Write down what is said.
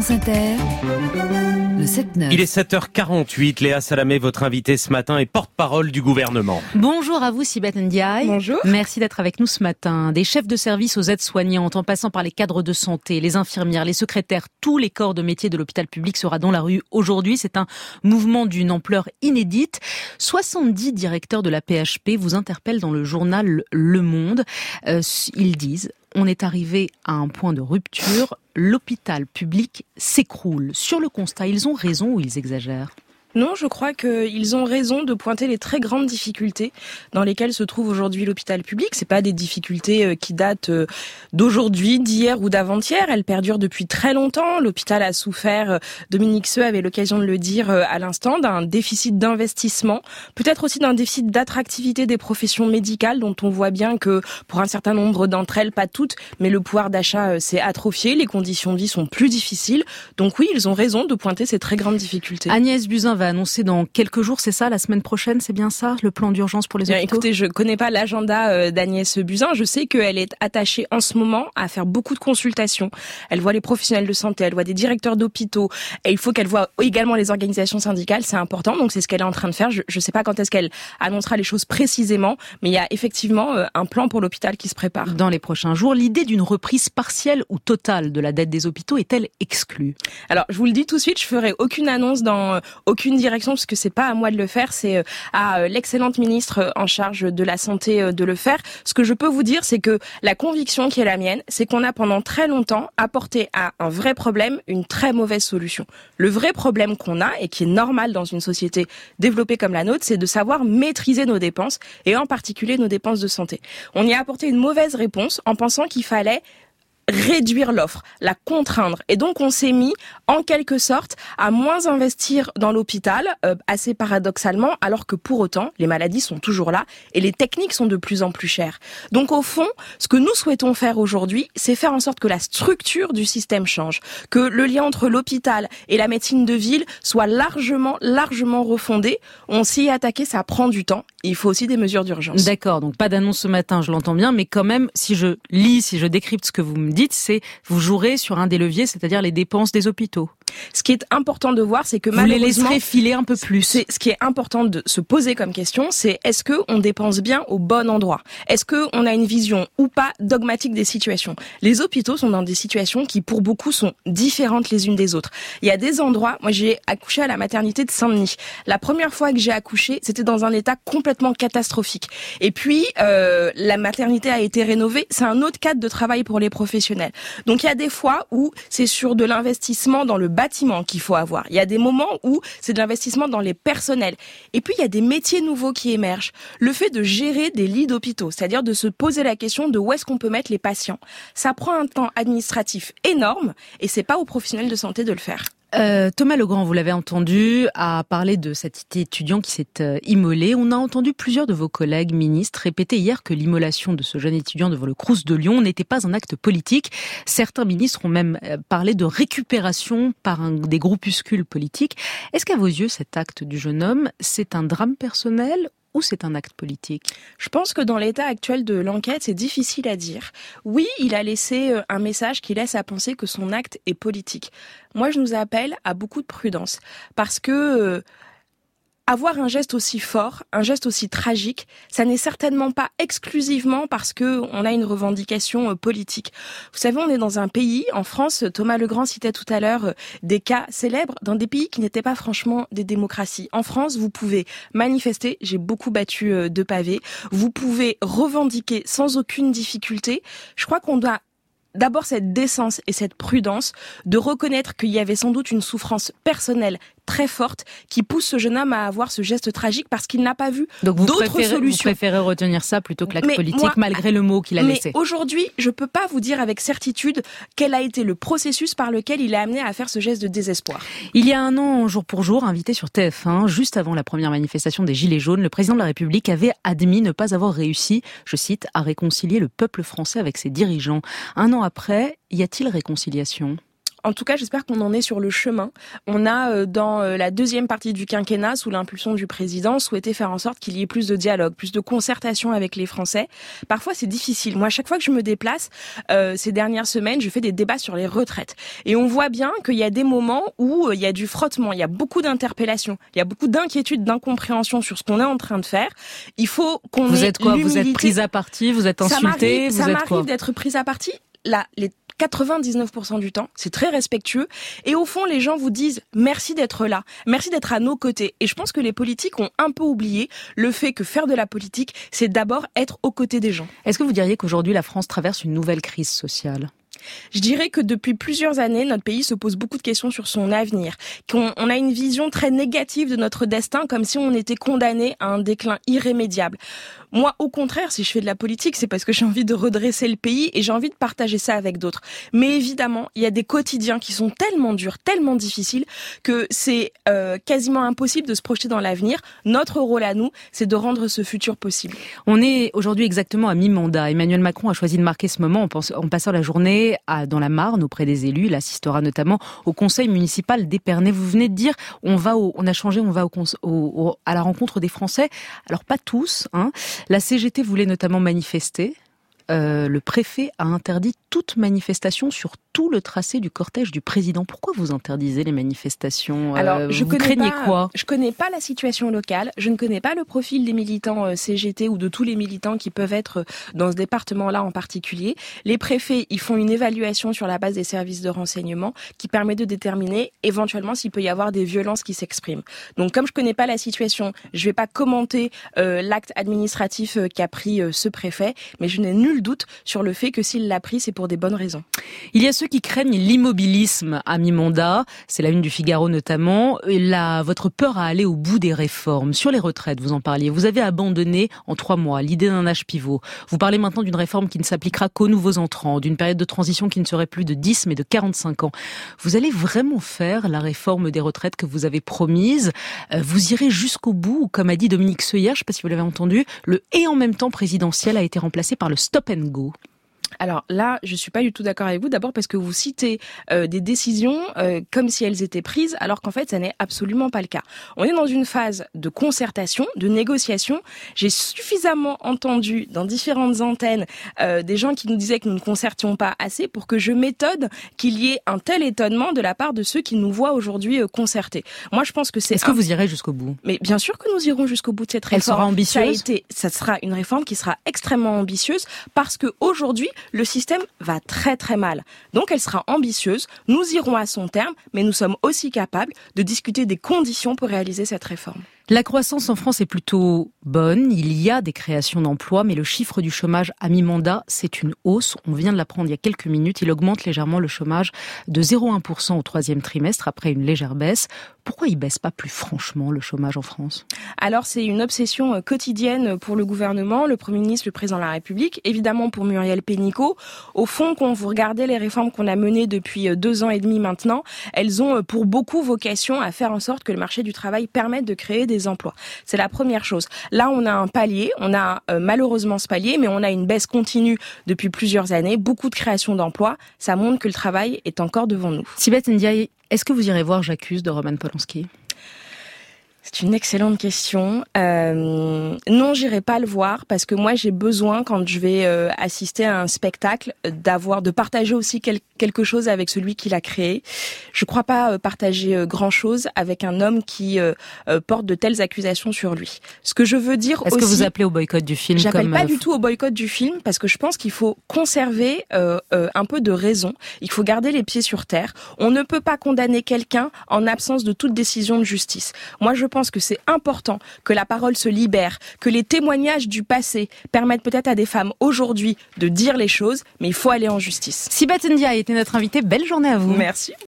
France Inter, le 7-9. Il est 7h48. Léa Salamé, votre invitée ce matin, est porte-parole du gouvernement. Bonjour à vous, Sibeth Ndiaye. Bonjour. Merci d'être avec nous ce matin. Des chefs de service aux aides-soignantes, en passant par les cadres de santé, les infirmières, les secrétaires, tous les corps de métier de l'hôpital public sera dans la rue aujourd'hui. C'est un mouvement d'une ampleur inédite. 70 directeurs de la PHP vous interpellent dans le journal Le Monde. Ils disent: on est arrivé à un point de rupture, l'hôpital public s'écroule. Sur le constat, ils ont raison ou ils exagèrent ? Non, je crois qu'ils ont raison de pointer les très grandes difficultés dans lesquelles se trouve aujourd'hui l'hôpital public. C'est pas des difficultés qui datent d'aujourd'hui, d'hier ou d'avant-hier. Elles perdurent depuis très longtemps. L'hôpital a souffert, Dominique Seux avait l'occasion de le dire à l'instant, d'un déficit d'investissement, peut-être aussi d'un déficit d'attractivité des professions médicales, dont on voit bien que pour un certain nombre d'entre elles, pas toutes, mais le pouvoir d'achat s'est atrophié, les conditions de vie sont plus difficiles. Donc oui, ils ont raison de pointer ces très grandes difficultés. Agnès Buzyn va annoncer dans quelques jours, c'est ça, la semaine prochaine, c'est bien ça, le plan d'urgence pour les hôpitaux ? Écoutez, je connais pas l'agenda d'Agnès Buzyn. Je sais qu'elle est attachée en ce moment à faire beaucoup de consultations. Elle voit les professionnels de santé, elle voit des directeurs d'hôpitaux, et il faut qu'elle voit également les organisations syndicales. C'est important, donc c'est ce qu'elle est en train de faire. Je sais pas quand est-ce qu'elle annoncera les choses précisément, mais il y a effectivement un plan pour l'hôpital qui se prépare. Dans les prochains jours, l'idée d'une reprise partielle ou totale de la dette des hôpitaux est-elle exclue ? Alors, je vous le dis tout de suite, je ferai aucune annonce dans aucune direction, parce que c'est pas à moi de le faire, c'est à l'excellente ministre en charge de la santé de le faire. Ce que je peux vous dire, c'est que la conviction qui est la mienne, c'est qu'on a pendant très longtemps apporté à un vrai problème une très mauvaise solution. Le vrai problème qu'on a, et qui est normal dans une société développée comme la nôtre, c'est de savoir maîtriser nos dépenses, et en particulier nos dépenses de santé. On y a apporté une mauvaise réponse en pensant qu'il fallait réduire l'offre, la contraindre. Et donc, on s'est mis, en quelque sorte, à moins investir dans l'hôpital, assez paradoxalement, alors que pour autant, les maladies sont toujours là et les techniques sont de plus en plus chères. Donc, au fond, ce que nous souhaitons faire aujourd'hui, c'est faire en sorte que la structure du système change, que le lien entre l'hôpital et la médecine de ville soit largement refondé. On s'y est attaqué, ça prend du temps. Il faut aussi des mesures d'urgence. D'accord, donc pas d'annonce ce matin, je l'entends bien, mais quand même, si je décrypte ce que vous me dites, c'est vous jouerez sur un des leviers, c'est-à-dire les dépenses des hôpitaux. Ce qui est important de voir, c'est que vous malheureusement, les laisserez filer un peu plus. Ce qui est important de se poser comme question, c'est est-ce que on dépense bien au bon endroit ? Est-ce que on a une vision ou pas dogmatique des situations ? Les hôpitaux sont dans des situations qui, pour beaucoup, sont différentes les unes des autres. Il y a des endroits, moi j'ai accouché à la maternité de Saint-Denis. La première fois que j'ai accouché, c'était dans un état complètement catastrophique. Et puis, la maternité a été rénovée. C'est un autre cadre de travail pour les professionnels. Donc il y a des fois où c'est sur de l'investissement dans le bâtiment qu'il faut avoir. Il y a des moments où c'est de l'investissement dans les personnels. Et puis il y a des métiers nouveaux qui émergent. Le fait de gérer des lits d'hôpitaux, c'est-à-dire de se poser la question de où est-ce qu'on peut mettre les patients. Ça prend un temps administratif énorme et c'est pas aux professionnels de santé de le faire. Thomas Legrand, vous l'avez entendu, a parlé de cet étudiant qui s'est immolé. On a entendu plusieurs de vos collègues ministres répéter hier que l'immolation de ce jeune étudiant devant le Crous de Lyon n'était pas un acte politique. Certains ministres ont même parlé de récupération par des groupuscules politiques. Est-ce qu'à vos yeux, cet acte du jeune homme, c'est un drame personnel ou c'est un acte politique ? Je pense que dans l'état actuel de l'enquête, c'est difficile à dire. Oui, il a laissé un message qui laisse à penser que son acte est politique. Moi, je nous appelle à beaucoup de prudence parce que avoir un geste aussi fort, un geste aussi tragique, ça n'est certainement pas exclusivement parce que on a une revendication politique. Vous savez, on est dans un pays, en France, Thomas Legrand citait tout à l'heure des cas célèbres dans des pays qui n'étaient pas franchement des démocraties. En France, vous pouvez manifester, j'ai beaucoup battu de pavés, vous pouvez revendiquer sans aucune difficulté. Je crois qu'on doit d'abord cette décence et cette prudence de reconnaître qu'il y avait sans doute une souffrance personnelle très forte qui pousse ce jeune homme à avoir ce geste tragique parce qu'il n'a pas vu d'autres solutions. Vous préférez retenir ça plutôt que l'acte politique, malgré le mot qu'il a laissé. Mais aujourd'hui, je peux pas vous dire avec certitude quel a été le processus par lequel il est amené à faire ce geste de désespoir. Il y a un an, jour pour jour, invité sur TF1, juste avant la première manifestation des Gilets jaunes, le président de la République avait admis ne pas avoir réussi, je cite, à réconcilier le peuple français avec ses dirigeants. Un an après, y a-t-il réconciliation ? En tout cas, j'espère qu'on en est sur le chemin. On a, dans la deuxième partie du quinquennat, sous l'impulsion du président, souhaité faire en sorte qu'il y ait plus de dialogue, plus de concertation avec les Français. Parfois, c'est difficile. Moi, à chaque fois que je me déplace, ces dernières semaines, je fais des débats sur les retraites. Et on voit bien qu'il y a des moments où il y a du frottement, il y a beaucoup d'interpellations, il y a beaucoup d'inquiétudes, d'incompréhension sur ce qu'on est en train de faire. Il faut qu'on ait Vous êtes quoi? l'humilité. Vous êtes prise à partie? Vous êtes insultée? Ça m'arrive d'être prise à partie. Là, les 99% du temps, c'est très respectueux. Et au fond, les gens vous disent merci d'être là, merci d'être à nos côtés. Et je pense que les politiques ont un peu oublié le fait que faire de la politique, c'est d'abord être aux côtés des gens. Est-ce que vous diriez qu'aujourd'hui, la France traverse une nouvelle crise sociale? Je dirais que depuis plusieurs années, notre pays se pose beaucoup de questions sur son avenir. On a une vision très négative de notre destin, comme si on était condamné à un déclin irrémédiable. Moi, au contraire, si je fais de la politique, c'est parce que j'ai envie de redresser le pays et j'ai envie de partager ça avec d'autres. Mais évidemment, il y a des quotidiens qui sont tellement durs, tellement difficiles, que c'est quasiment impossible de se projeter dans l'avenir. Notre rôle à nous, c'est de rendre ce futur possible. On est aujourd'hui exactement à mi-mandat. Emmanuel Macron a choisi de marquer ce moment en passant la journée dans la Marne auprès des élus. Il assistera notamment au conseil municipal d'Épernay. Vous venez de dire, on va à la rencontre des Français. Alors pas tous, hein. La CGT voulait notamment manifester. Le préfet a interdit toute manifestation sur tout le tracé du cortège du président. Pourquoi vous interdisez les manifestations? Alors, vous craignez quoi? Je connais pas la situation locale, je ne connais pas le profil des militants CGT ou de tous les militants qui peuvent être dans ce département-là en particulier. Les préfets, ils font une évaluation sur la base des services de renseignement qui permet de déterminer éventuellement s'il peut y avoir des violences qui s'expriment. Donc, comme je connais pas la situation, je vais pas commenter l'acte administratif qu'a pris ce préfet, mais je n'ai nul doute sur le fait que s'il l'a pris, c'est pour des bonnes raisons. Il y a ceux qui craignent l'immobilisme à mi-mandat, c'est la une du Figaro notamment, votre peur à aller au bout des réformes. Sur les retraites, vous en parliez, vous avez abandonné en 3 mois l'idée d'un âge pivot. Vous parlez maintenant d'une réforme qui ne s'appliquera qu'aux nouveaux entrants, d'une période de transition qui ne serait plus de 10 mais de 45 ans. Vous allez vraiment faire la réforme des retraites que vous avez promise? Vous irez jusqu'au bout, ou comme a dit Dominique Seuillard, je ne sais pas si vous l'avez entendu, le « et en même temps » présidentiel a été remplacé par le « stop and go ». Alors là, je suis pas du tout d'accord avec vous. D'abord parce que vous citez des décisions comme si elles étaient prises, alors qu'en fait, ça n'est absolument pas le cas. On est dans une phase de concertation, de négociation. J'ai suffisamment entendu dans différentes antennes des gens qui nous disaient que nous ne concertions pas assez pour que je m'étonne qu'il y ait un tel étonnement de la part de ceux qui nous voient aujourd'hui concerter. Moi, je pense que c'est... Est-ce que vous irez jusqu'au bout? Mais bien sûr que nous irons jusqu'au bout de cette réforme. Elle sera ambitieuse? Ça sera une réforme qui sera extrêmement ambitieuse parce que aujourd'hui, le système va très très mal. Donc elle sera ambitieuse, nous irons à son terme, mais nous sommes aussi capables de discuter des conditions pour réaliser cette réforme. La croissance en France est plutôt bonne, il y a des créations d'emplois, mais le chiffre du chômage à mi-mandat, c'est une hausse. On vient de l'apprendre il y a quelques minutes, il augmente légèrement le chômage de 0,1% au 3e trimestre, après une légère baisse. Pourquoi il baisse pas plus franchement le chômage en France? Alors c'est une obsession quotidienne pour le gouvernement, le Premier ministre, le Président de la République, évidemment pour Muriel Pénicaud. Au fond, quand vous regardez les réformes qu'on a menées depuis 2 ans et demi maintenant, elles ont pour beaucoup vocation à faire en sorte que le marché du travail permette de créer des emplois. C'est la première chose. Là, on a un palier, on a malheureusement ce palier, mais on a une baisse continue depuis plusieurs années, beaucoup de création d'emplois. Ça montre que le travail est encore devant nous. Sibeth Ndiaye, est-ce que vous irez voir J'accuse de Roman Polanski? C'est une excellente question. Non, j'irai pas le voir parce que moi j'ai besoin, quand je vais assister à un spectacle, de partager aussi quelque chose avec celui qui l'a créé. Je crois pas partager grand chose avec un homme qui porte de telles accusations sur lui. Ce que je veux dire aussi... Est-ce que vous appelez au boycott du film? J'appelle pas du tout au boycott du film parce que je pense qu'il faut conserver un peu de raison. Il faut garder les pieds sur terre. On ne peut pas condamner quelqu'un en absence de toute décision de justice. Moi, je pense que c'est important que la parole se libère, que les témoignages du passé permettent peut-être à des femmes aujourd'hui de dire les choses, mais il faut aller en justice. Sibeth Ndiaye était notre invitée. Belle journée à vous. Merci.